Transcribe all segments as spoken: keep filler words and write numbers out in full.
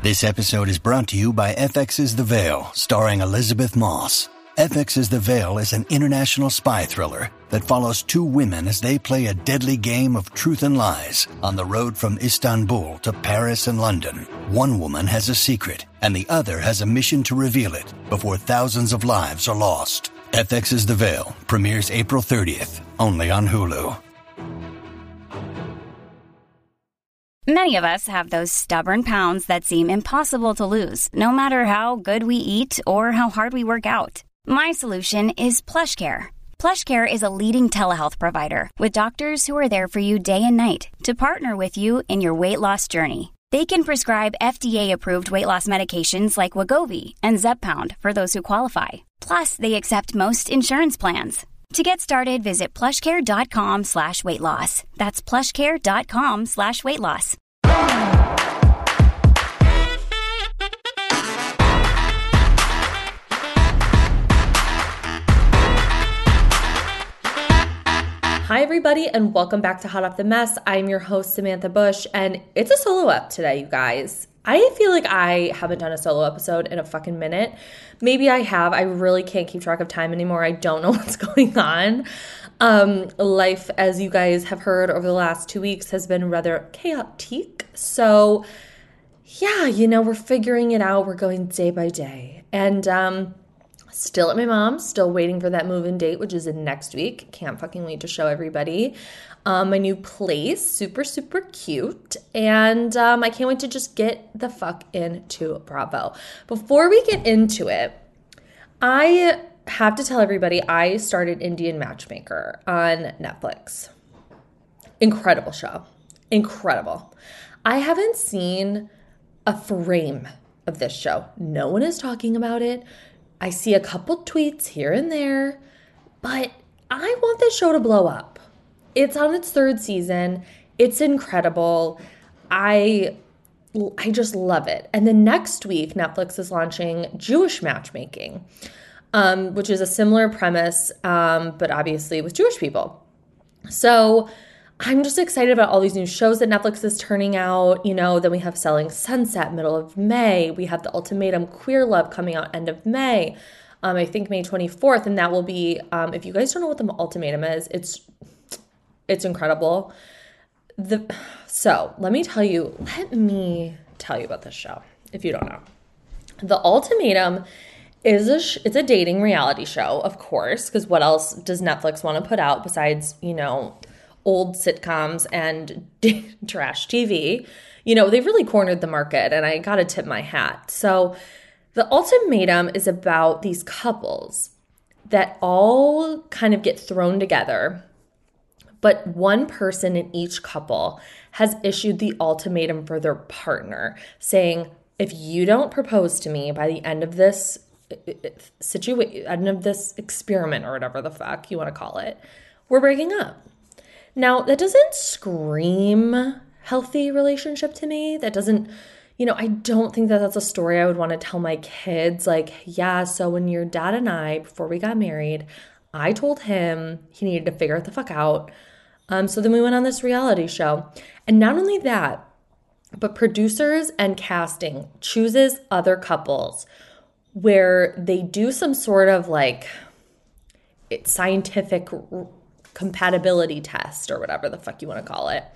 This episode is brought to you by F X's The Veil, starring Elizabeth Moss. F X's The Veil is an international spy thriller that follows two women as they play a deadly game of truth and lies on the road from Istanbul to Paris and London. One woman has a secret, and the other has a mission to reveal it before thousands of lives are lost. F X's The Veil premieres April thirtieth, only on Hulu. Many of us have those stubborn pounds that seem impossible to lose, no matter how good we eat or how hard we work out. My solution is PlushCare. PlushCare is a leading telehealth provider with doctors who are there for you day and night to partner with you in your weight loss journey. They can prescribe F D A-approved weight loss medications like Wegovy and Zepbound for those who qualify. Plus, they accept most insurance plans. To get started, visit plushcare.com slash weight loss. That's plushcare.com slash weight loss. Hi, everybody, and welcome back to Hot Off the Mess. I'm your host, Samantha Bush, and it's a solo ep today, you guys. I feel like I haven't done a solo episode in a fucking minute. Maybe I have. I really can't keep track of time anymore. I don't know what's going on. Um, life, as you guys have heard over the last two weeks, has been rather chaotic. So, yeah, you know, we're figuring it out. We're going day by day. And, um... still at my mom's, still waiting for that move-in date, which is in next week. Can't fucking wait to show everybody um, my new place. Super, super cute. And um, I can't wait to just get the fuck into Bravo. Before we get into it, I have to tell everybody I started Indian Matchmaker on Netflix. Incredible show. Incredible. I haven't seen a frame of this show. No one is talking about it. I see a couple tweets here and there, but I want this show to blow up. It's on its third season. It's incredible. I I just love it. And then next week, Netflix is launching Jewish Matchmaking, um, which is a similar premise, um, but obviously with Jewish people. So I'm just excited about all these new shows that Netflix is turning out. You know, then we have Selling Sunset, middle of May. We have The Ultimatum, Queer Love coming out end of May. Um, I think May twenty-fourth, and that will be, um, if you guys don't know what The Ultimatum is, it's it's incredible. The So let me tell you, let me tell you about this show, if you don't know. The Ultimatum is a sh- it's a dating reality show, of course, because what else does Netflix want to put out besides, you know, old sitcoms and trash T V? You know, they've really cornered the market, and I gotta tip my hat. So The Ultimatum is about these couples that all kind of get thrown together, but one person in each couple has issued the ultimatum for their partner, saying, if you don't propose to me by the end of this situation, end of this experiment, or whatever the fuck you want to call it, we're breaking up. Now, that doesn't scream healthy relationship to me. That doesn't, you know, I don't think that that's a story I would want to tell my kids. Like, yeah, so when your dad and I, before we got married, I told him he needed to figure it the fuck out. Um, so then we went on this reality show. And not only that, but producers and casting chooses other couples where they do some sort of like scientific compatibility test or whatever the fuck you want to call it.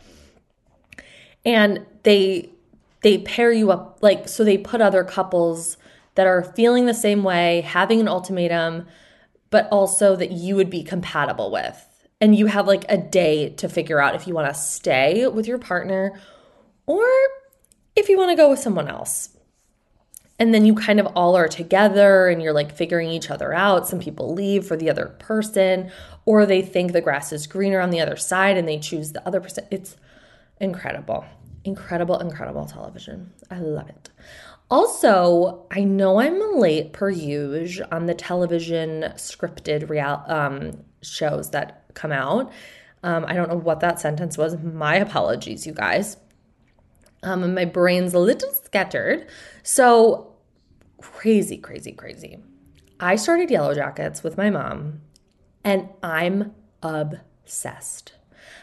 And they they pair you up, like, so they put other couples that are feeling the same way, having an ultimatum, but also that you would be compatible with. And you have like a day to figure out if you want to stay with your partner or if you want to go with someone else. And then you kind of all are together and you're like figuring each other out. Some people leave for the other person, or they think the grass is greener on the other side and they choose the other person. It's incredible, incredible, incredible television. I love it. Also, I know I'm late per usual on the television scripted real um, shows that come out. Um, I don't know what that sentence was. My apologies, you guys. Um, and my brain's a little scattered. So crazy, crazy, crazy. I started Yellow Jackets with my mom, and I'm obsessed.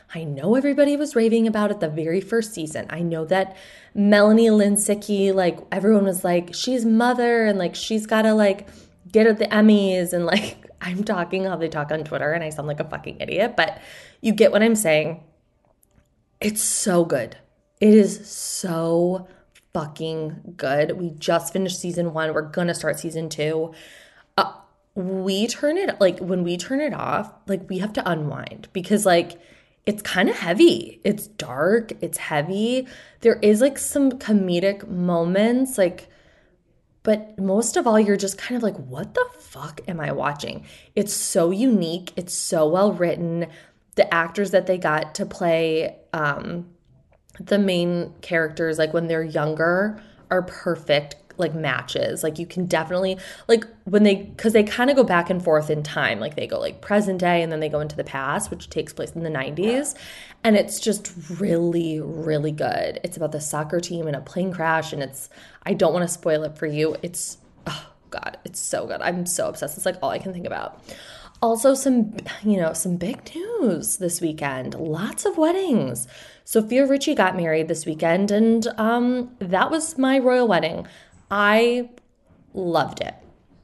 I know everybody was raving about it the very first season. I know that Melanie Linsicki, like everyone was like, she's mother and like she's got to like get at the Emmys. And like, I'm talking how they talk on Twitter and I sound like a fucking idiot, but you get what I'm saying. It's so good. It is so fucking good. We just finished season one. We're going to start season two. Uh, we turn it, like when we turn it off, like we have to unwind because like it's kind of heavy. It's dark. It's heavy. There is like some comedic moments, like, but most of all, you're just kind of like, what the fuck am I watching? It's so unique. It's so well written. The actors that they got to play um, the main characters, like when they're younger, are perfect, like matches. Like you can definitely, like when they, because they kind of go back and forth in time. Like they go like present day and then they go into the past, which takes place in the nineties. And it's just really, really good. It's about the soccer team and a plane crash. And it's, I don't want to spoil it for you. It's, oh God, it's so good. I'm so obsessed. It's like all I can think about. Also some, you know, some big news this weekend. Lots of weddings. Sofia Richie got married this weekend and um, that was my royal wedding. I loved it.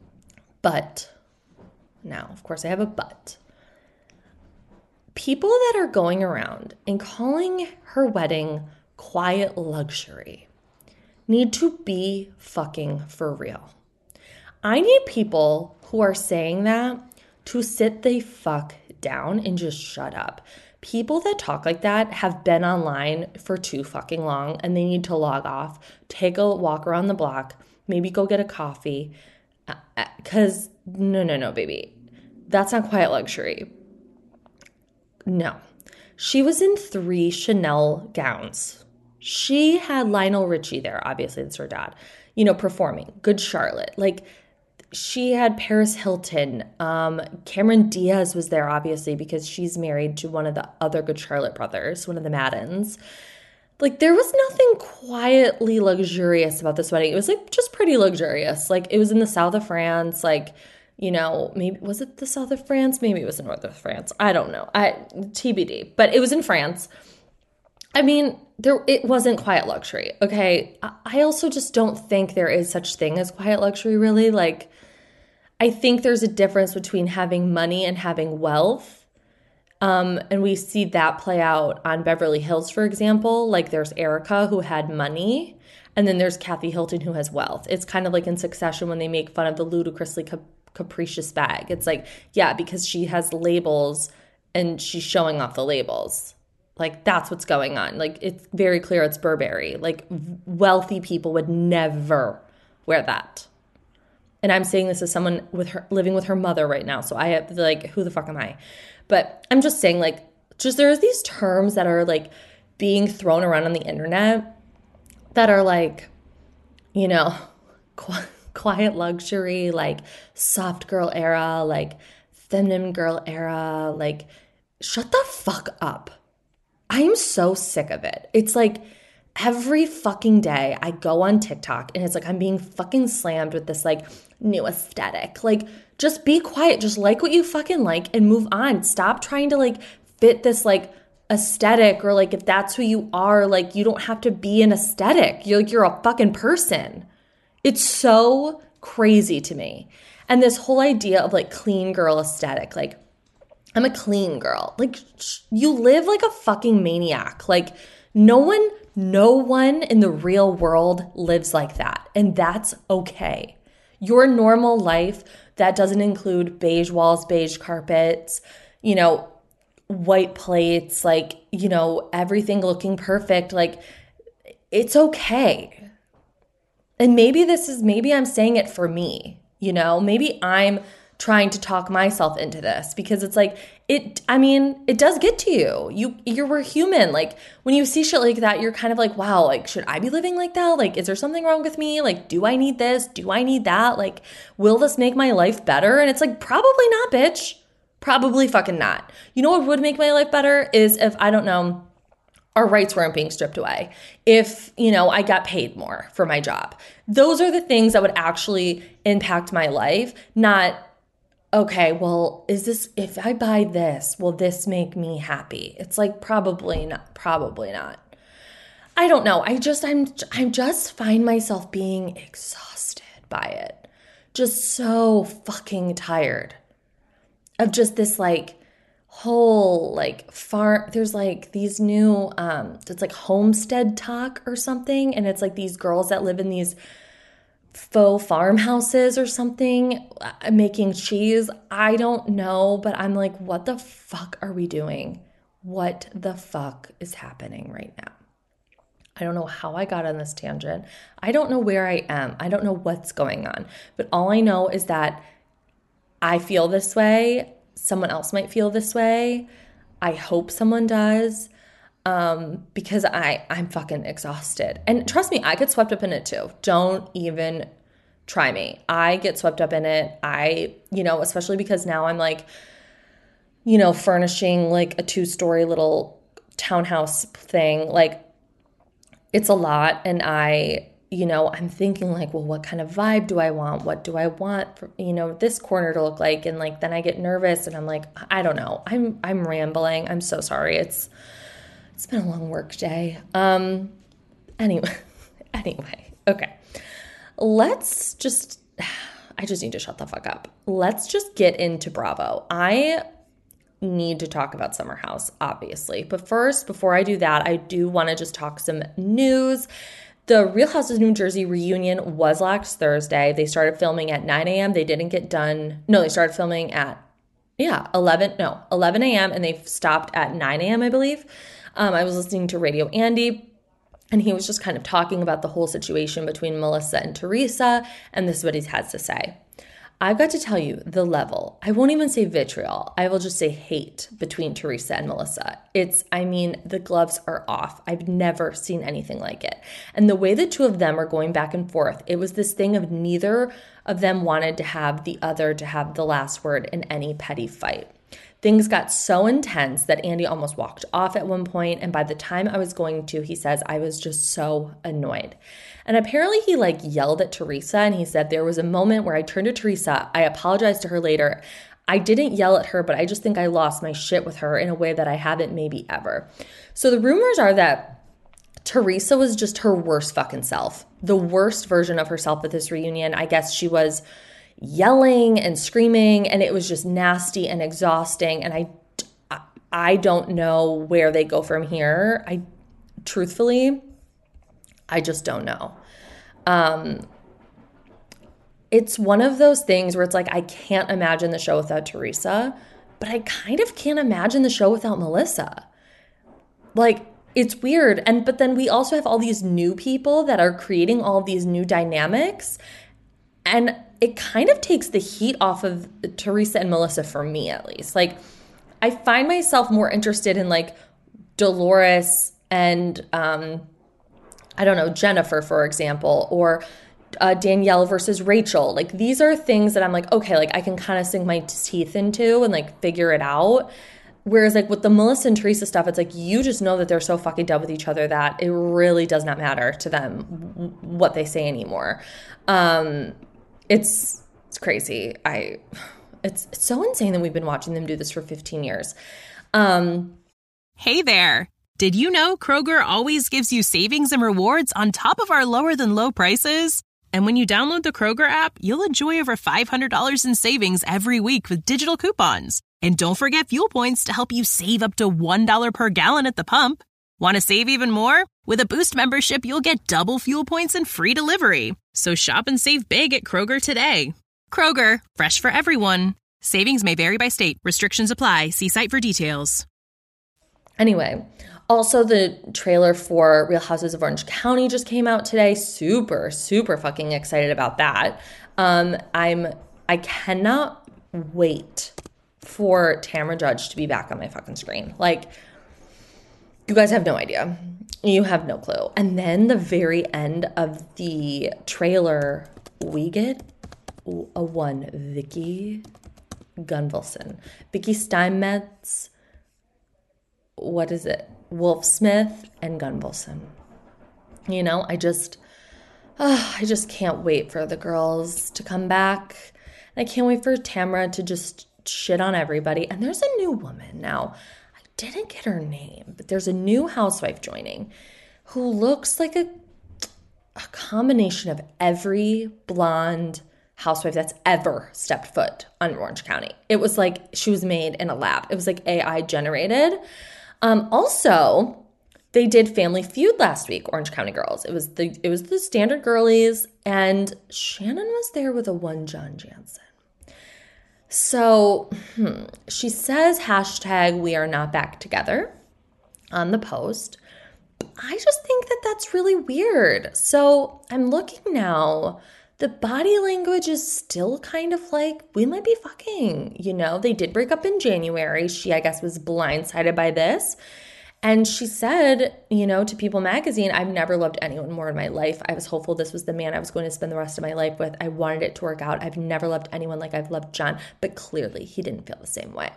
But now, of course, I have a but. People that are going around and calling her wedding quiet luxury need to be fucking for real. I need people who are saying that to sit the fuck down and just shut up. People that talk like that have been online for too fucking long and they need to log off, take a walk around the block, maybe go get a coffee. Because no, no, no, baby. That's not quiet luxury. No. She was in three Chanel gowns. She had Lionel Richie there, obviously, that's her dad, you know, performing. Good Charlotte. Like, she had Paris Hilton. Um, Cameron Diaz was there, obviously, because she's married to one of the other Good Charlotte brothers, one of the Maddens. Like, there was nothing quietly luxurious about this wedding. It was, like, just pretty luxurious. Like, it was in the south of France. Like, you know, maybe, was it the south of France? Maybe it was the north of France. I don't know. I T B D. But it was in France. I mean, there it wasn't quiet luxury, okay? I also just don't think there is such thing as quiet luxury, really. Like, I think there's a difference between having money and having wealth. Um, and we see that play out on Beverly Hills, for example. Like, there's Erica, who had money, and then there's Kathy Hilton, who has wealth. It's kind of like in Succession when they make fun of the ludicrously cap- capricious bag. It's like, yeah, because she has labels and she's showing off the labels. Like, that's what's going on. Like, it's very clear it's Burberry. Like, wealthy people would never wear that. And I'm saying this as someone with her living with her mother right now. So I have, like, who the fuck am I? But I'm just saying, like, just there's these terms that are, like, being thrown around on the internet that are, like, you know, qu- quiet luxury, like, soft girl era, like, feminine girl era. Like, shut the fuck up. I am so sick of it. It's like every fucking day I go on TikTok and it's like I'm being fucking slammed with this like new aesthetic. Like, just be quiet. Just like what you fucking like and move on. Stop trying to like fit this like aesthetic, or like if that's who you are, like you don't have to be an aesthetic. You're like, you're a fucking person. It's so crazy to me. And this whole idea of like clean girl aesthetic, like, I'm a clean girl. Like, you live like a fucking maniac. Like, no one, no one in the real world lives like that. And that's okay. Your normal life, that doesn't include beige walls, beige carpets, you know, white plates, like, you know, everything looking perfect. Like, it's okay. And maybe this is, maybe I'm saying it for me, you know, maybe I'm trying to talk myself into this because it's like, it, I mean, it does get to you. You, you're, we're human. Like, when you see shit like that, you're kind of like, wow, like, should I be living like that? Like, is there something wrong with me? Like, do I need this? Do I need that? Like, will this make my life better? And it's like, probably not, bitch. Probably fucking not. You know what would make my life better is if, I don't know, our rights weren't being stripped away. If, you know, I got paid more for my job. Those are the things that would actually impact my life, not okay, well, is this, if I buy this, will this make me happy? It's like, probably not, probably not. I don't know. I just, I'm, I just find myself being exhausted by it. Just so fucking tired of just this like whole like farm. There's like these new, um, it's like homestead talk or something. And it's like these girls that live in these faux farmhouses or something making cheese. I don't know, but I'm like, what the fuck are we doing? What the fuck is happening right now? I don't know how I got on this tangent. I don't know where I am. I don't know what's going on. But all I know is that I feel this way. Someone else might feel this way. I hope someone does. Um, because I, I'm fucking exhausted. And trust me, I get swept up in it too. Don't even try me. I get swept up in it. I, you know, especially because now I'm like, you know, furnishing like a two-story little townhouse thing. Like, it's a lot. And I, you know, I'm thinking like, well, what kind of vibe do I want? What do I want, for, you know, this corner to look like? And like, then I get nervous and I'm like, I don't know. I'm, I'm rambling. I'm so sorry. It's, it's been a long work day. Um, anyway, anyway, okay. Let's just, I just need to shut the fuck up. Let's just get into Bravo. I need to talk about Summer House, obviously. But first, before I do that, I do want to just talk some news. The Real Houses of New Jersey reunion was last Thursday. They started filming at nine a.m. They didn't get done. No, they started filming at, yeah, eleven, no, eleven a.m. and they stopped at nine a.m., I believe. Um, I was listening to Radio Andy, and he was just kind of talking about the whole situation between Melissa and Teresa, and this is what he has to say. I've got to tell you the level, I won't even say vitriol, I will just say hate between Teresa and Melissa. It's, I mean, the gloves are off. I've never seen anything like it. And the way the two of them are going back and forth, it was this thing of neither of them wanted to have the other to have the last word in any petty fight. Things got so intense that Andy almost walked off at one point, and by the time I was going to, he says, I was just so annoyed. And apparently he like yelled at Teresa, and he said, there was a moment where I turned to Teresa, I apologized to her later. I didn't yell at her, but I just think I lost my shit with her in a way that I haven't maybe ever. So the rumors are that Teresa was just her worst fucking self, the worst version of herself at this reunion. I guess she was yelling and screaming, and it was just nasty and exhausting. And I, I don't know where they go from here. I, truthfully, I just don't know. Um, it's one of those things where it's like, I can't imagine the show without Teresa, but I kind of can't imagine the show without Melissa. Like, it's weird. And, but then we also have all these new people that are creating all of these new dynamics. And it kind of takes the heat off of Teresa and Melissa for me, at least. Like, I find myself more interested in like Dolores and, um, I don't know, Jennifer, for example, or uh, Danielle versus Rachel. Like, these are things that I'm like, okay, like I can kind of sink my teeth into and like figure it out. Whereas like with the Melissa and Teresa stuff, it's like you just know that they're so fucking done with each other that it really does not matter to them what they say anymore. Um, it's it's crazy. I it's, it's so insane that we've been watching them do this for fifteen years. Um, hey there. Did you know Kroger always gives you savings and rewards on top of our lower than low prices? And when you download the Kroger app, you'll enjoy over five hundred dollars in savings every week with digital coupons. And don't forget fuel points to help you save up to one dollar per gallon at the pump. Want to save even more? With a Boost membership, you'll get double fuel points and free delivery. So shop and save big at Kroger today. Kroger, fresh for everyone. Savings may vary by state. Restrictions apply. See site for details. Anyway, also the trailer for Real Houses of Orange County just came out today. Super, super fucking excited about that. Um, I'm, I cannot wait for Tamra Judge to be back on my fucking screen. Like, you guys have no idea. You have no clue. And then the very end of the trailer, we get a one Vicky Gunvalson. Vicky Steinmetz, what is it? Wolf Smith and Gunvalson. You know, I just, uh, I just can't wait for the girls to come back. And I can't wait for Tamra to just shit on everybody. And there's a new woman now. I didn't get her name, but there's a new housewife joining who looks like a, a combination of every blonde housewife that's ever stepped foot on Orange County. It was like she was made in a lab. It was like A I generated. Um, also, they did Family Feud last week, Orange County Girls. It was the it was the standard girlies, and Shannon was there with a one John Jansen. So hmm, she says hashtag we are not back together on the post. I just think that that's really weird. So I'm looking now. The body language is still kind of like, we might be fucking, you know? They did break up in January. She, I guess, was blindsided by this. And she said, you know, to People Magazine, I've never loved anyone more in my life. I was hopeful this was the man I was going to spend the rest of my life with. I wanted it to work out. I've never loved anyone like I've loved John. But clearly, he didn't feel the same way.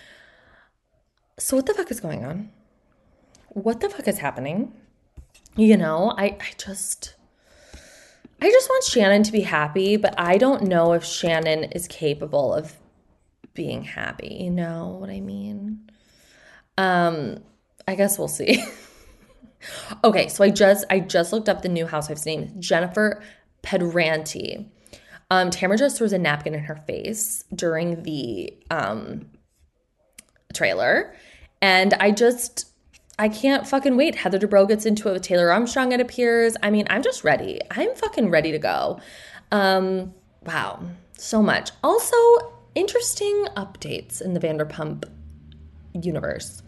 So what the fuck is going on? What the fuck is happening? You know, I, I just... I just want Shannon to be happy, but I don't know if Shannon is capable of being happy. You know what I mean? Um, I guess we'll see. Okay, so I just I just looked up the new housewife's name, Jennifer Pedranti. Um, Tamra just throws a napkin in her face during the um, trailer, and I just... I can't fucking wait. Heather Dubrow gets into it with Taylor Armstrong, it appears. I mean, I'm just ready. I'm fucking ready to go. Um, wow. So much. Also, interesting updates in the Vanderpump universe.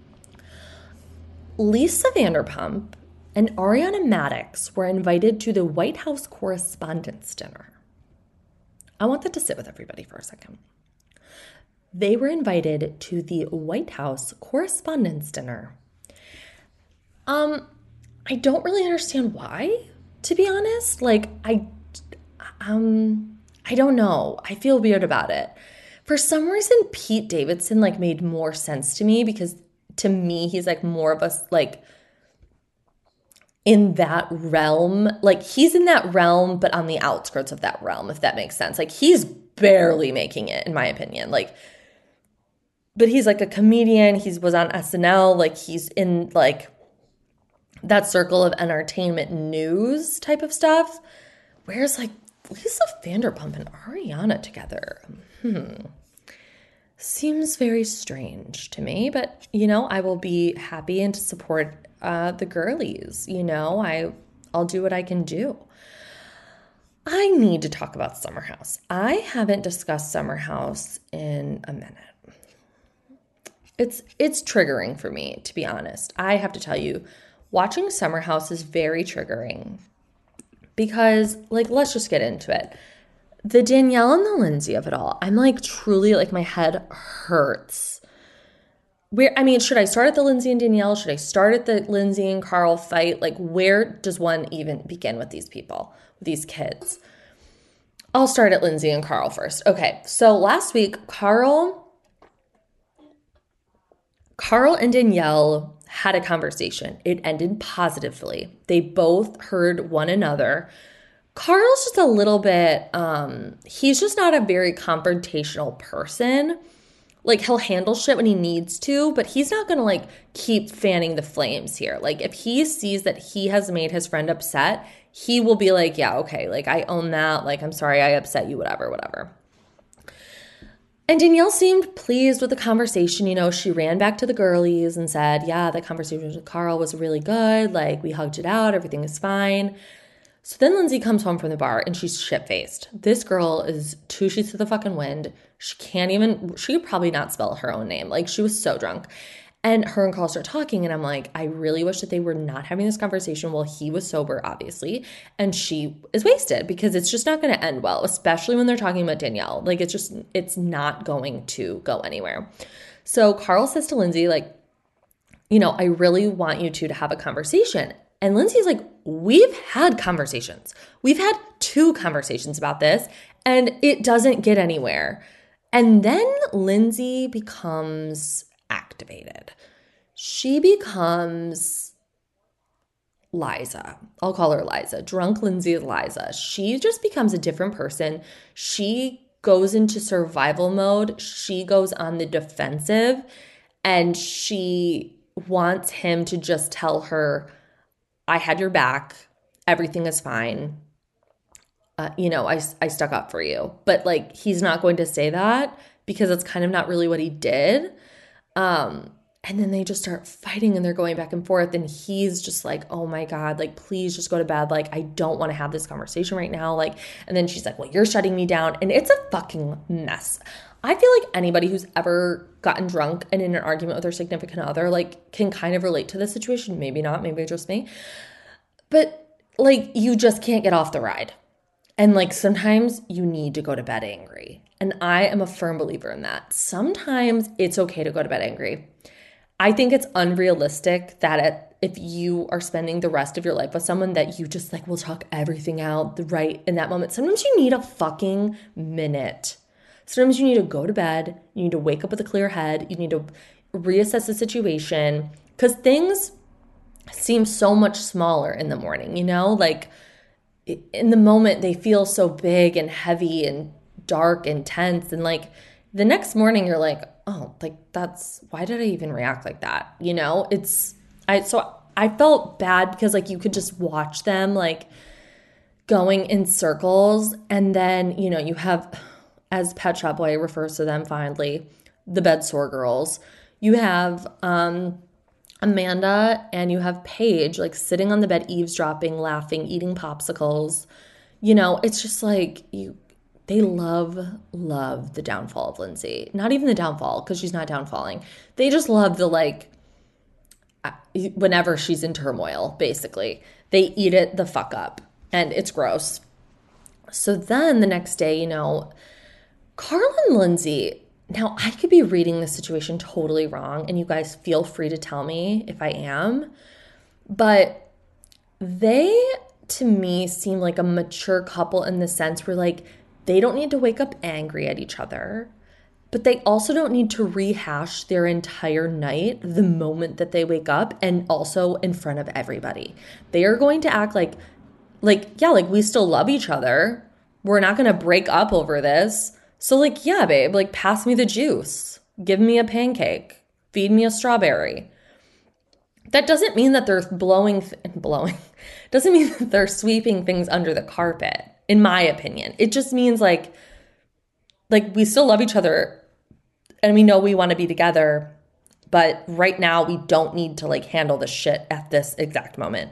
Lisa Vanderpump and Ariana Madix were invited to the White House Correspondents' Dinner. I want that to sit with everybody for a second. They were invited to the White House Correspondents' Dinner. Um, I don't really understand why, to be honest. Like, I, um, I don't know. I feel weird about it. For some reason, Pete Davidson, like, made more sense to me because, to me, he's, like, more of a, like, in that realm. Like, he's in that realm, but on the outskirts of that realm, if that makes sense. Like, he's barely making it, in my opinion. Like, but he's, like, a comedian. He was on S N L. Like, he's in, like... that circle of entertainment news type of stuff. Whereas like Lisa Vanderpump and Ariana together, hmm, seems very strange to me. But, you know, I will be happy and to support uh, the girlies. You know, I, I'll do what I can do. I need to talk about Summer House. I haven't discussed Summer House in a minute. It's, it's triggering for me, to be honest. I have to tell you, watching Summer House is very triggering because, like, let's just get into it. The Danielle and the Lindsay of it all, I'm, like, truly, like, my head hurts. Where, I mean, should I start at the Lindsay and Danielle? Should I start at the Lindsay and Carl fight? Like, where does one even begin with these people, with these kids? I'll start at Lindsay and Carl first. Okay, so last week, Carl, Carl and Danielle had a conversation. It ended positively. They both heard one another. Carl's just a little bit, um, he's just not a very confrontational person. Like, he'll handle shit when he needs to, but he's not going to, like, keep fanning the flames here. Like, if he sees that he has made his friend upset, he will be like, yeah, okay, like, I own that. Like, I'm sorry I upset you, whatever, whatever. And Danielle seemed pleased with the conversation. You know, she ran back to the girlies and said, yeah, the conversation with Carl was really good. Like, we hugged it out. Everything is fine. So then Lindsay comes home from the bar and she's shit-faced. This girl is two sheets to the fucking wind. She can't even, she could probably not spell her own name. Like, she was so drunk. And her and Carl start talking, and I'm like, I really wish that they were not having this conversation while he was sober, obviously, and she is wasted, because it's just not going to end well, especially when they're talking about Danielle. Like, it's just, it's not going to go anywhere. So Carl says to Lindsay, like, you know, I really want you two to have a conversation. And Lindsay's like, we've had conversations. We've had two conversations about this, and it doesn't get anywhere. And then Lindsay becomes activated. She becomes Liza. I'll call her Liza. Drunk Lindsay is Liza. She just becomes a different person. She goes into survival mode. She goes on the defensive and she wants him to just tell her, I had your back. Everything is fine. Uh, you know, I, I stuck up for you. But like, he's not going to say that because it's kind of not really what he did. Um, and then they just start fighting and they're going back and forth. And he's just like, oh my God, like, please just go to bed. Like, I don't want to have this conversation right now. Like, and then she's like, well, you're shutting me down. And it's a fucking mess. I feel like anybody who's ever gotten drunk and in an argument with their significant other, like, can kind of relate to this situation. Maybe not, maybe just me. But like, you just can't get off the ride. And like, sometimes you need to go to bed angry. And I am a firm believer in that. Sometimes it's okay to go to bed angry. I think it's unrealistic that it, if you are spending the rest of your life with someone that you just like will talk everything out right in that moment. Sometimes you need a fucking minute. Sometimes you need to go to bed. You need to wake up with a clear head. You need to reassess the situation because things seem so much smaller in the morning, you know? Like in the moment they feel so big and heavy and dark and tense. And like the next morning you're like, oh, like that's, why did I even react like that? You know, it's, I, so I felt bad because like you could just watch them like going in circles. And then, you know, you have, as Pet Shop Boy refers to them fondly, the bed sore girls. You have um, Amanda and you have Paige like sitting on the bed, eavesdropping, laughing, eating popsicles. You know, it's just like you, they love, love the downfall of Lindsay. Not even the downfall, because she's not downfalling. They just love the, like, whenever she's in turmoil, basically. They eat it the fuck up, and it's gross. So then the next day, you know, Carl and Lindsay, now I could be reading the situation totally wrong, and you guys feel free to tell me if I am, but they, to me, seem like a mature couple in the sense where, like, they don't need to wake up angry at each other, but they also don't need to rehash their entire night the moment that they wake up and also in front of everybody. They are going to act like, like, yeah, like we still love each other. We're not going to break up over this. So like, yeah, babe, like pass me the juice. Give me a pancake. Feed me a strawberry. That doesn't mean that they're blowing, th- blowing, doesn't mean that they're sweeping things under the carpet. In my opinion, it just means like, like we still love each other and we know we want to be together, but right now we don't need to like handle the shit at this exact moment.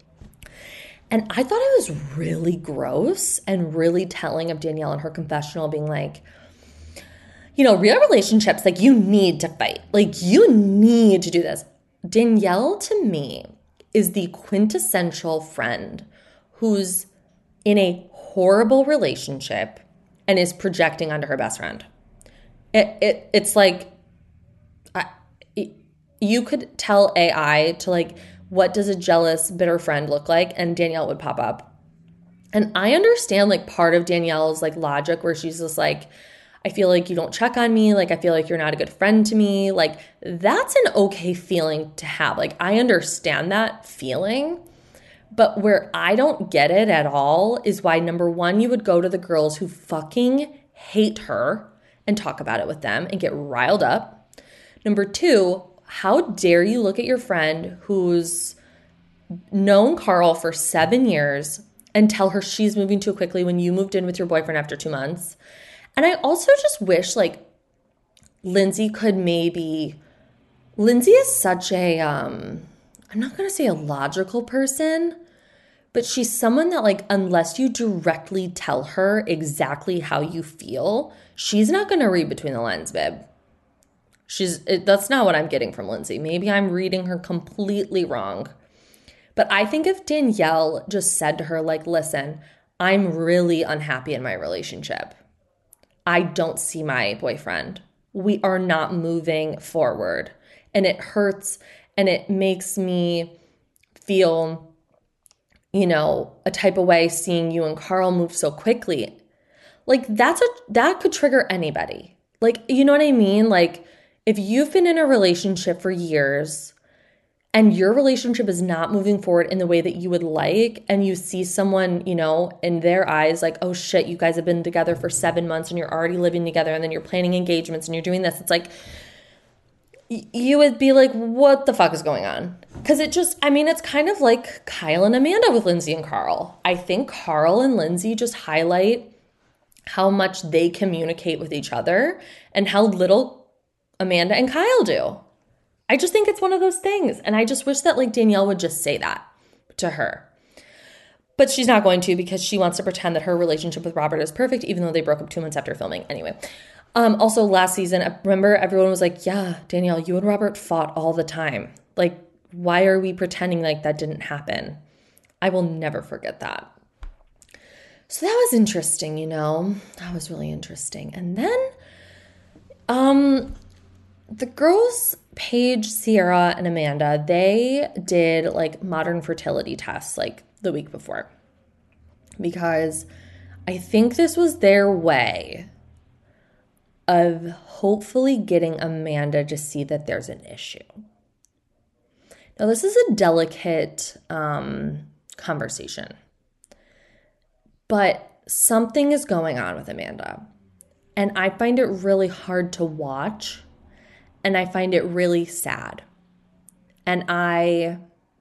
And I thought it was really gross and really telling of Danielle in her confessional being like, you know, real relationships, like you need to fight. Like you need to do this. Danielle to me is the quintessential friend who's in a horrible relationship and is projecting onto her best friend. It, it it's like I, it, you could tell A I to like, what does a jealous, bitter friend look like? And Danielle would pop up. And I understand like part of Danielle's like logic where she's just like, I feel like you don't check on me. Like, I feel like you're not a good friend to me. Like, that's an okay feeling to have. Like, I understand that feeling. But where I don't get it at all is why, number one, you would go to the girls who fucking hate her and talk about it with them and get riled up. Number two, how dare you look at your friend who's known Carl for seven years and tell her she's moving too quickly when you moved in with your boyfriend after two months. And I also just wish like Lindsay could maybe, Lindsay is such a, um, I'm not going to say a logical person, but she's someone that like, unless you directly tell her exactly how you feel, she's not going to read between the lines, babe. She's, it, that's not what I'm getting from Lindsay. Maybe I'm reading her completely wrong. But I think if Danielle just said to her, like, listen, I'm really unhappy in my relationship. I don't see my boyfriend. We are not moving forward. And it hurts and it makes me feel, you know, a type of way seeing you and Carl move so quickly. Like that's a, that could trigger anybody. Like, you know what I mean? Like if you've been in a relationship for years and your relationship is not moving forward in the way that you would like, and you see someone, you know, in their eyes like, oh shit, you guys have been together for seven months and you're already living together, and then you're planning engagements and you're doing this, it's like, you would be like, what the fuck is going on? Because it just, I mean, it's kind of like Kyle and Amanda with Lindsay and Carl. I think Carl and Lindsay just highlight how much they communicate with each other and how little Amanda and Kyle do. I just think it's one of those things. And I just wish that like Danielle would just say that to her. But she's not going to, because she wants to pretend that her relationship with Robert is perfect, even though they broke up two months after filming. Anyway. Um, also last season, remember everyone was like, yeah, Danielle, you and Robert fought all the time. Like, why are we pretending like that didn't happen? I will never forget that. So that was interesting, you know, that was really interesting. And then, um, the girls, Paige, Sierra, and Amanda, they did like modern fertility tests like the week before, because I think this was their way of hopefully getting Amanda to see that there's an issue. Now, this is a delicate um, conversation, but something is going on with Amanda, and I find it really hard to watch, and I find it really sad. And I,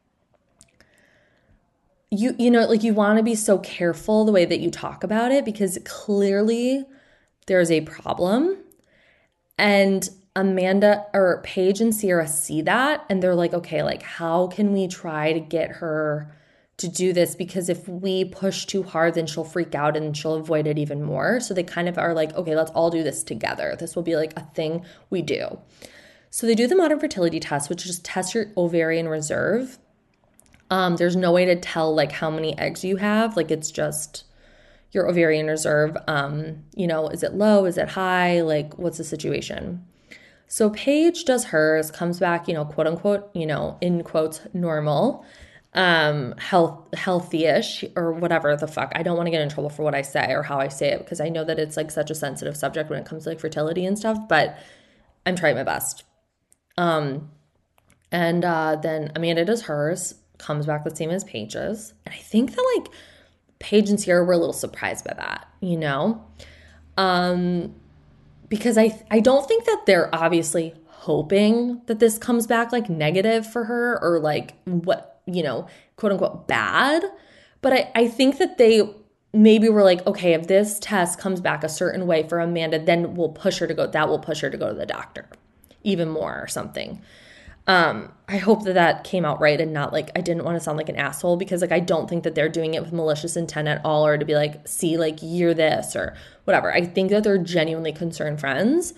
you, you know, like you want to be so careful the way that you talk about it, because clearly there's a problem, and Amanda or Paige and Sierra see that, and they're like, okay, like how can we try to get her to do this? Because if we push too hard, then she'll freak out and she'll avoid it even more. So they kind of are like, okay, let's all do this together. This will be like a thing we do. So they do the modern fertility test, which just tests your ovarian reserve. Um, there's no way to tell like how many eggs you have. Like it's just your ovarian reserve. Um, you know, is it low? Is it high? Like what's the situation? So Paige does hers, comes back, you know, quote unquote, you know, in quotes, normal, um, health, healthy-ish or whatever the fuck. I don't want to get in trouble for what I say or how I say it, because I know that it's like such a sensitive subject when it comes to like fertility and stuff, but I'm trying my best. Um, and uh, then Amanda does hers, comes back the same as Paige's. And I think that like Paige and Sierra were a little surprised by that, you know? Um, because I I don't think that they're obviously hoping that this comes back like negative for her or like what, you know, quote unquote bad. But I, I think that they maybe were like, okay, if this test comes back a certain way for Amanda, then we'll push her to go, that will push her to go to the doctor even more or something. Um, I hope that that came out right and not like, I didn't want to sound like an asshole, because like, I don't think that they're doing it with malicious intent at all, or to be like, see, like you're this or whatever. I think that they're genuinely concerned friends.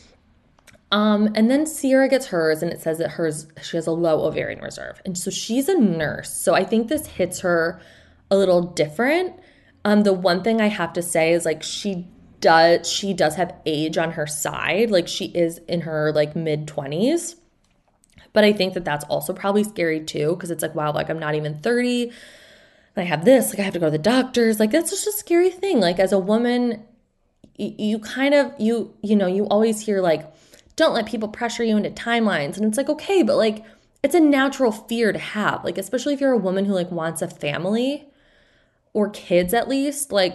Um, and then Sierra gets hers, and it says that hers, she has a low ovarian reserve. And so she's a nurse. So I think this hits her a little different. Um, the one thing I have to say is like, she does, she does have age on her side. Like she is in her like mid twenties. But I think that that's also probably scary too, because it's like, wow, like I'm not even thirty and I have this, like I have to go to the doctors. Like that's just a scary thing. Like as a woman, you, you kind of, you, you know, you always hear like, don't let people pressure you into timelines. And it's like, okay, but like it's a natural fear to have, like, especially if you're a woman who like wants a family or kids at least, like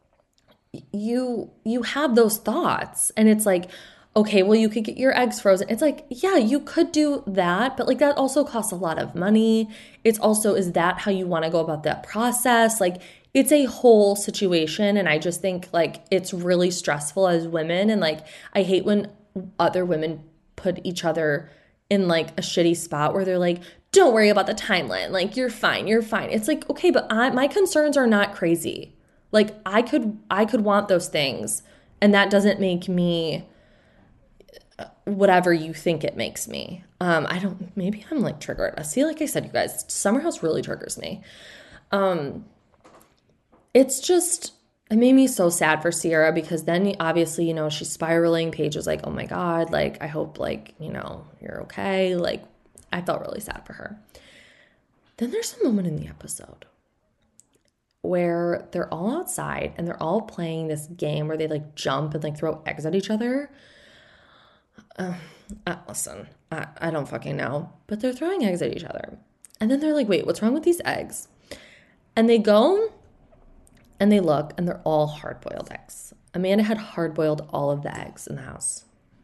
you, you have those thoughts. And it's like, okay, well, you could get your eggs frozen. It's like, yeah, you could do that, but like that also costs a lot of money. It's also, is that how you want to go about that process? Like it's a whole situation. And I just think like it's really stressful as women. And like, I hate when other women put each other in like a shitty spot where they're like, don't worry about the timeline. Like you're fine, you're fine. It's like, okay, but I, my concerns are not crazy. Like I could, I could want those things, and that doesn't make me whatever you think it makes me. Um, I don't, maybe I'm like triggered. I see, like I said, you guys, Summer House really triggers me. Um, it's just, it made me so sad for Sierra, because then obviously, you know, she's spiraling. Paige was like, oh my God, like, I hope like, you know, you're okay. Like I felt really sad for her. Then there's a moment in the episode where they're all outside and they're all playing this game where they like jump and like throw eggs at each other. Uh, uh, listen, I, I don't fucking know, but they're throwing eggs at each other. And then they're like, wait, what's wrong with these eggs? And they go and they look, and they're all hard-boiled eggs. Amanda had hard-boiled all of the eggs in the house.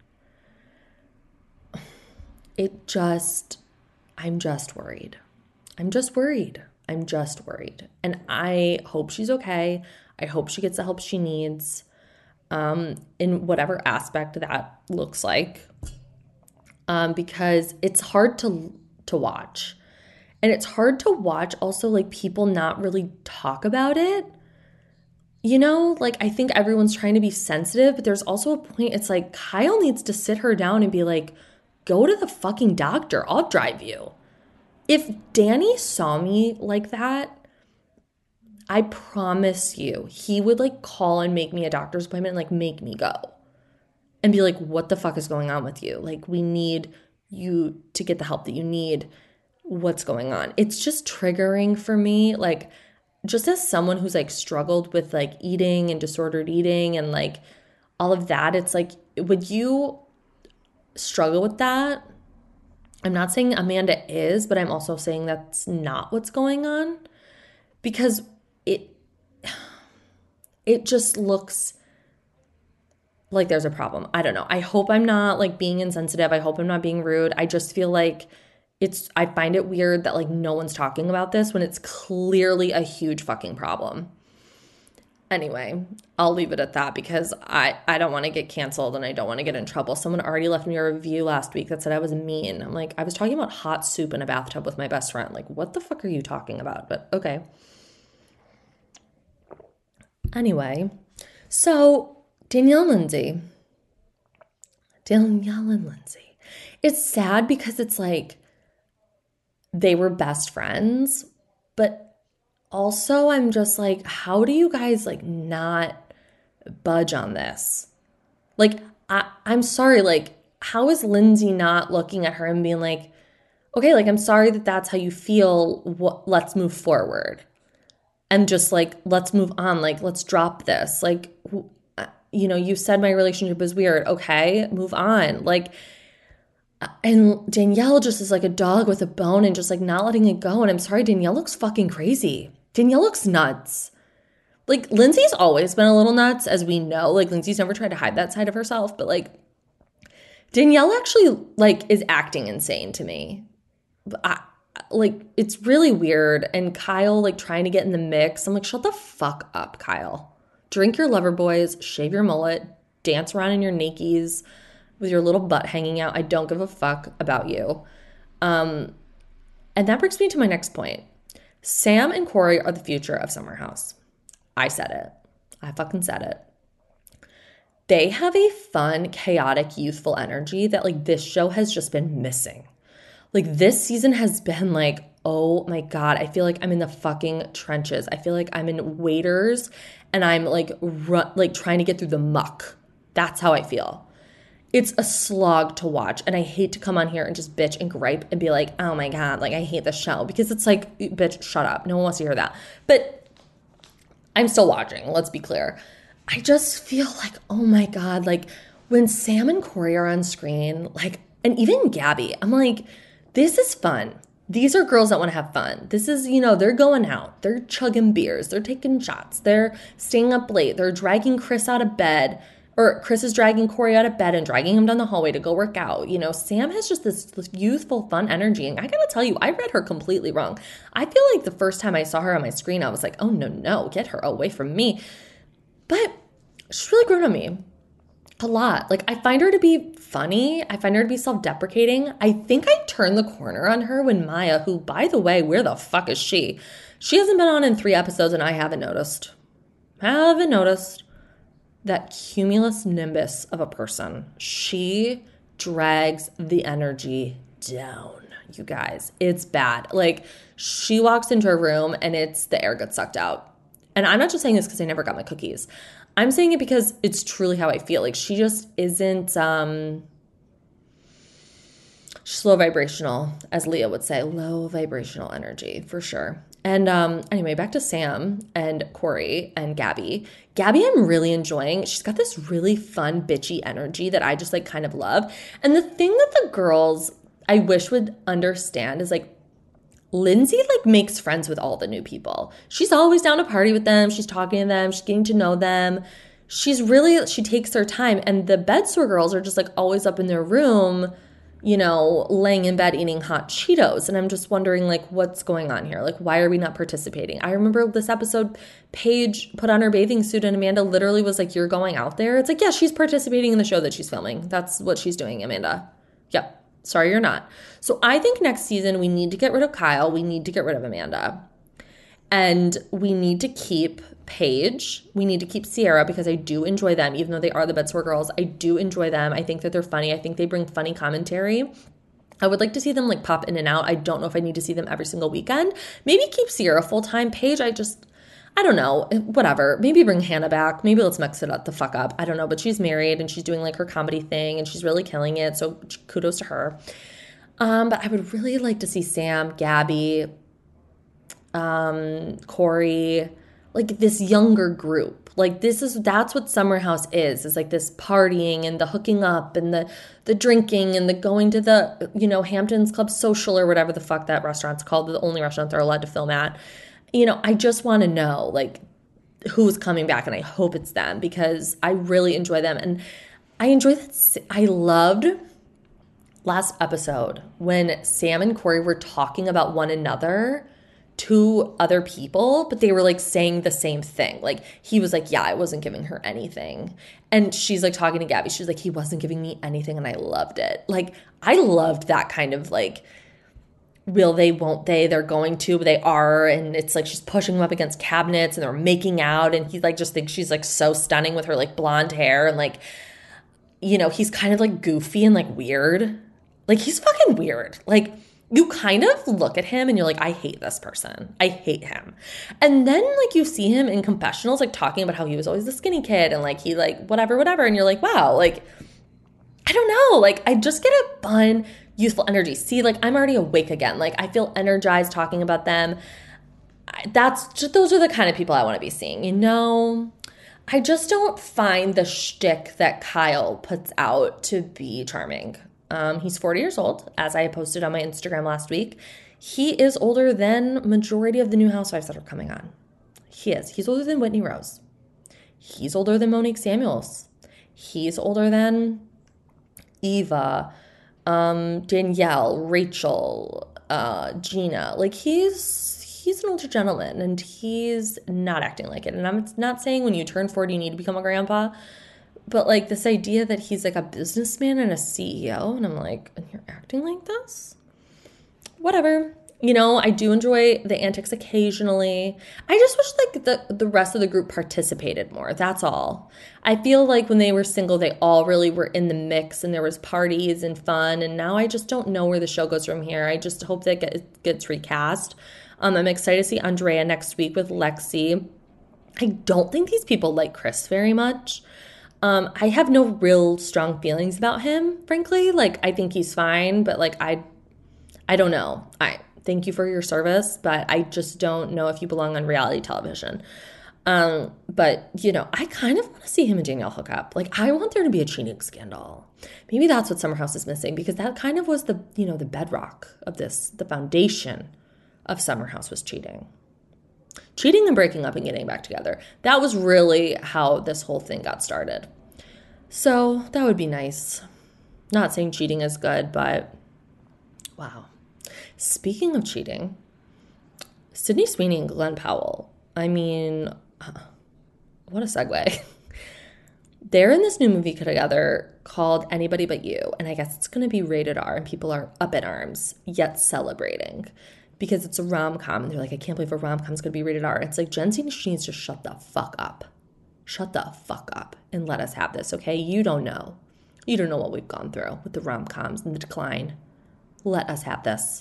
It just, I'm just worried. I'm just worried. I'm just worried. And I hope she's okay. I hope she gets the help she needs, um, in whatever aspect that looks like, um, because it's hard to to watch. And it's hard to watch also, like, people not really talk about it. You know, like, I think everyone's trying to be sensitive, but there's also a point, it's like, Kyle needs to sit her down and be like, go to the fucking doctor. I'll drive you. If Danny saw me like that, I promise you, he would, like, call and make me a doctor's appointment and, like, make me go. And be like, what the fuck is going on with you? Like, we need you to get the help that you need. What's going on? It's just triggering for me. Like, just as someone who's, like, struggled with, like, eating and disordered eating and, like, all of that, it's like, would you struggle with that? I'm not saying Amanda is, but I'm also saying that's not what's going on, because it it just looks like there's a problem. I don't know. I hope I'm not, like, being insensitive. I hope I'm not being rude. I just feel like it's, I find it weird that, like, no one's talking about this when it's clearly a huge fucking problem. Anyway, I'll leave it at that because I, I don't want to get canceled and I don't want to get in trouble. Someone already left me a review last week that said I was mean. I'm like, I was talking about hot soup in a bathtub with my best friend. Like, what the fuck are you talking about? But okay. Anyway, so Danielle and Lindsay. Danielle and Lindsay. It's sad because it's like they were best friends, but also, I'm just like, how do you guys, like, not budge on this? Like, I, I'm sorry, like, how is Lindsay not looking at her and being like, okay, like, I'm sorry that that's how you feel. What, let's move forward. And just, like, let's move on. Like, let's drop this. Like, you know, you said my relationship is weird. Okay, move on. Like, and Danielle just is like a dog with a bone and just, like, not letting it go. And I'm sorry, Danielle looks fucking crazy. Danielle looks nuts. Like, Lindsay's always been a little nuts, as we know. Like, Lindsay's never tried to hide that side of herself. But, like, Danielle actually, like, is acting insane to me. I, like, it's really weird. And Kyle, like, trying to get in the mix. I'm like, shut the fuck up, Kyle. Drink your lover boys, shave your mullet, dance around in your Nikes with your little butt hanging out. I don't give a fuck about you. Um, and that brings me to my next point. Sam and Corey are the future of Summer House. I said it. I fucking said it. They have a fun, chaotic, youthful energy that, like, this show has just been missing. Like, this season has been like, oh my God, I feel like I'm in the fucking trenches. I feel like I'm in Waiters and I'm, like, run, like trying to get through the muck. That's how I feel. It's a slog to watch, and I hate to come on here and just bitch and gripe and be like, oh my God, like, I hate the show, because it's like, bitch, shut up. No one wants to hear that. But I'm still watching, let's be clear. I just feel like, oh my God, like, when Sam and Corey are on screen, like, and even Gabby, I'm like, this is fun. These are girls that want to have fun. This is, you know, they're going out. They're chugging beers. They're taking shots. They're staying up late. They're dragging Chris out of bed. Or Chris is dragging Corey out of bed and dragging him down the hallway to go work out. You know, Sam has just this, this youthful, fun energy. And I gotta tell you, I read her completely wrong. I feel like the first time I saw her on my screen, I was like, oh, no, no, get her away from me. But she's really grown on me a lot. Like, I find her to be funny. I find her to be self-deprecating. I think I turned the corner on her when Maya, who, by the way, where the fuck is she? She hasn't been on in three episodes and I haven't noticed. Haven't noticed. That cumulus nimbus of a person. She drags the energy down, you guys. It's bad. Like, she walks into a room and it's the air gets sucked out. And I'm not just saying this because I never got my cookies. I'm saying it because it's truly how I feel. Like, she just isn't, um, she's low vibrational, as Leah would say. Low vibrational energy, for sure. And um, anyway, back to Sam and Corey and Gabby. Gabby, I'm really enjoying. She's got this really fun, bitchy energy that I just like kind of love. And the thing that the girls I wish would understand is like, Lindsay like makes friends with all the new people. She's always down to party with them. She's talking to them. She's getting to know them. She's really, she takes her time. And the Bedsore girls are just like always up in their room, you know, laying in bed eating hot Cheetos. And I'm just wondering, like, what's going on here? Like, why are we not participating? I remember this episode, Paige put on her bathing suit and Amanda literally was like, you're going out there? It's like, yeah, she's participating in the show that she's filming. That's what she's doing, Amanda. Yep. Sorry, you're not. So I think next season we need to get rid of Kyle. We need to get rid of Amanda. And we need to keep Paige. We need to keep Sierra because I do enjoy them, even though they are the Bedsore girls. I do enjoy them. I think that they're funny. I think they bring funny commentary. I would like to see them like pop in and out. I don't know if I need to see them every single weekend. Maybe keep Sierra full-time. Paige, I just, I don't know. Whatever. Maybe bring Hannah back. Maybe let's mix it up the fuck up. I don't know. But she's married and she's doing like her comedy thing and she's really killing it. So kudos to her. Um, but I would really like to see Sam, Gabby, um, Corey, like this younger group. Like this is, that's what Summer House is, is like this partying and the hooking up and the, the drinking and the going to the, you know, Hamptons Club Social or whatever the fuck that restaurant's called, the only restaurant they're allowed to film at. You know, I just want to know like who's coming back and I hope it's them because I really enjoy them. And I enjoy that. I loved last episode when Sam and Corey were talking about one another to other people, but they were like saying the same thing. Like he was like, yeah, I wasn't giving her anything. And she's like talking to Gabby. She's like, he wasn't giving me anything and I loved it. Like I loved that kind of like, will they, won't they, they're going to, but they are. And it's like she's pushing him up against cabinets and they're making out. And he like just thinks she's like so stunning with her like blonde hair. And like, you know, he's kind of like goofy and like weird. Like he's fucking weird. Like you kind of look at him and you're like, I hate this person. I hate him. And then like you see him in confessionals, like talking about how he was always the skinny kid and like he like whatever, whatever. And you're like, wow, like, I don't know. Like I just get a fun, youthful energy. See, like I'm already awake again. Like I feel energized talking about them. I, that's just, those are the kind of people I want to be seeing, you know? I just don't find the shtick that Kyle puts out to be charming. Um, he's forty years old, as I posted on my Instagram last week. He is older than majority of the new housewives that are coming on. He is. He's older than Whitney Rose. He's older than Monique Samuels. He's older than Eva, um, Danielle, Rachel, uh, Gina. Like he's he's an older gentleman, and he's not acting like it. And I'm not saying when you turn forty you need to become a grandpa. But, like, this idea that he's, like, a businessman and a C E O, and I'm like, and you're acting like this? Whatever. You know, I do enjoy the antics occasionally. I just wish, like, the, the rest of the group participated more. That's all. I feel like when they were single, they all really were in the mix, and there was parties and fun, and now I just don't know where the show goes from here. I just hope that it gets recast. Um, I'm excited to see Andrea next week with Lexi. I don't think these people like Chris very much. Um, I have no real strong feelings about him, frankly. Like, I think he's fine, but, like, I I don't know. I thank you for your service, but I just don't know if you belong on reality television. Um, but, you know, I kind of want to see him and Danielle hook up. Like, I want there to be a cheating scandal. Maybe that's what Summer House is missing, because that kind of was the, you know, the bedrock of this, the foundation of Summer House was cheating. Cheating and breaking up and getting back together. That was really how this whole thing got started. So that would be nice. Not saying cheating is good, but wow. Speaking of cheating, Sydney Sweeney and Glenn Powell. I mean, what a segue. They're in this new movie together called Anybody But You. And I guess it's going to be rated R and people are up in arms, yet celebrating. Because it's a rom-com, and they're like, I can't believe a rom-com is going to be rated R. It's like, Jen C needs to shut the fuck up. Shut the fuck up and let us have this, okay? You don't know. You don't know what we've gone through with the rom-coms and the decline. Let us have this.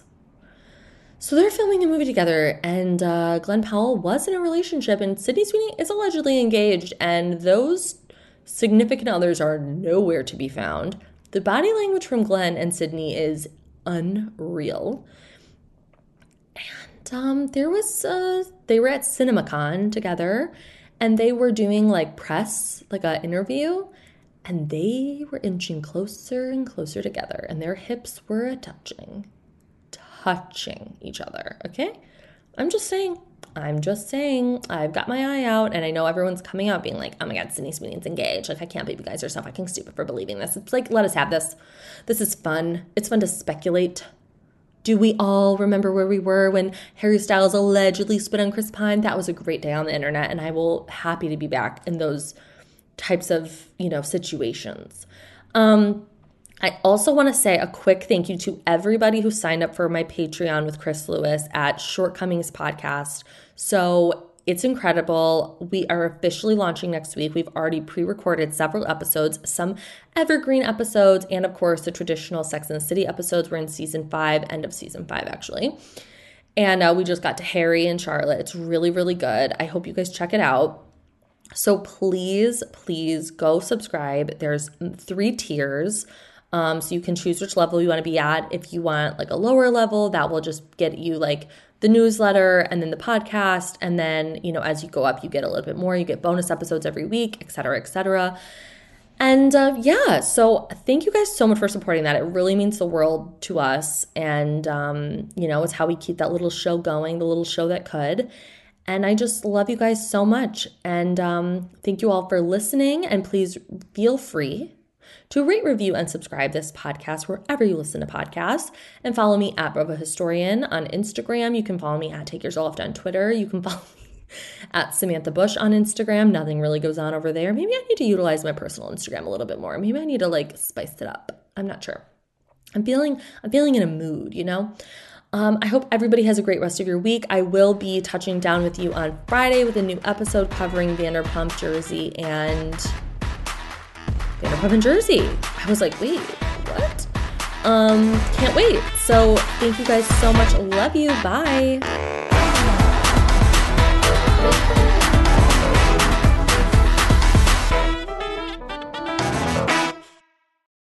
So they're filming a movie together, and uh, Glenn Powell was in a relationship, and Sydney Sweeney is allegedly engaged, and those significant others are nowhere to be found. The body language from Glenn and Sydney is unreal. And um, there was, uh, they were at CinemaCon together, and they were doing like press, like an interview, and they were inching closer and closer together, and their hips were touching, touching each other, okay? I'm just saying, I'm just saying, I've got my eye out, and I know everyone's coming out being like, oh my God, Sydney Sweeney's engaged. Like, I can't believe you guys are so fucking stupid for believing this. It's like, let us have this. This is fun. It's fun to speculate. Do we all remember where we were when Harry Styles allegedly spit on Chris Pine? That was a great day on the internet, and I will happy to be back in those types of, you know, situations. Um, I also want to say a quick thank you to everybody who signed up for my Patreon with Chris Lewis at Shortcomings Podcast. So it's incredible. We are officially launching next week. We've already pre-recorded several episodes, some evergreen episodes, and of course the traditional Sex and the City episodes. We're in season five, end of season five, actually. And uh, we just got to Harry and Charlotte. It's really, really good. I hope you guys check it out. So please, please go subscribe. There's three tiers. Um, so you can choose which level you want to be at. If you want like a lower level, that will just get you like the newsletter and then the podcast. And then, you know, as you go up, you get a little bit more. You get bonus episodes every week, et cetera, et cetera. And uh, yeah, so thank you guys so much for supporting that. It really means the world to us. And, um, you know, it's how we keep that little show going, the little show that could. And I just love you guys so much. And um, thank you all for listening. And please feel free to rate, review, and subscribe this podcast wherever you listen to podcasts. And follow me at Brova Historian on Instagram. You can follow me at Take Your Soul Left on Twitter. You can follow me at Samantha Bush on Instagram. Nothing really goes on over there. Maybe I need to utilize my personal Instagram a little bit more. Maybe I need to like spice it up. I'm not sure. I'm feeling I'm feeling in a mood, you know? Um, I hope everybody has a great rest of your week. I will be touching down with you on Friday with a new episode covering Vanderpump Jersey and Vanderpump in Jersey. I was like, wait, what? Um, can't wait. So thank you guys so much. Love you. Bye.